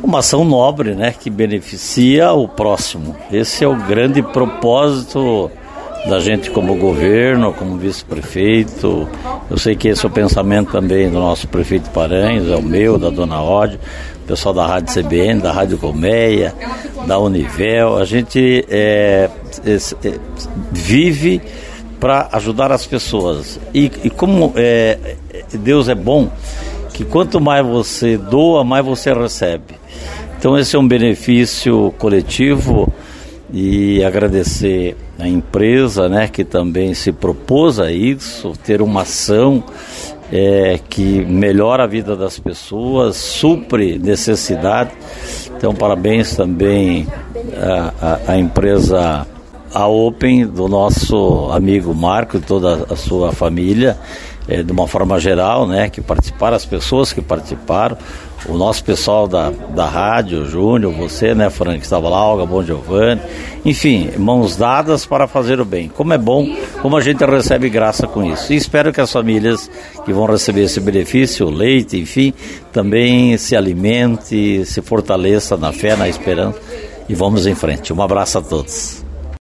uma ação nobre, né, que beneficia o próximo. Esse é o grande propósito da gente como governo, como vice-prefeito. Eu sei que esse é o pensamento também do nosso prefeito Paranhos, é o meu, da dona Ódio, o pessoal da Rádio CBN, da Rádio Colmeia, da Univel. A gente vive para ajudar as pessoas. E como Deus é bom, que quanto mais você doa, mais você recebe. Então esse é um benefício coletivo, e agradecer a empresa, né, que também se propôs a isso, ter uma ação que melhora a vida das pessoas, supre necessidade. Então parabéns também à empresa, a Open, do nosso amigo Marco e toda a sua família, de uma forma geral, né, que participaram, as pessoas que participaram, o nosso pessoal da rádio, o Júnior, você, né, Frank, que estava lá, Olga Bon Giovanni, enfim, mãos dadas para fazer o bem. Como é bom, como a gente recebe graça com isso. E espero que as famílias que vão receber esse benefício, o leite, enfim, também se alimente, se fortaleça na fé, na esperança, e vamos em frente. Um abraço a todos.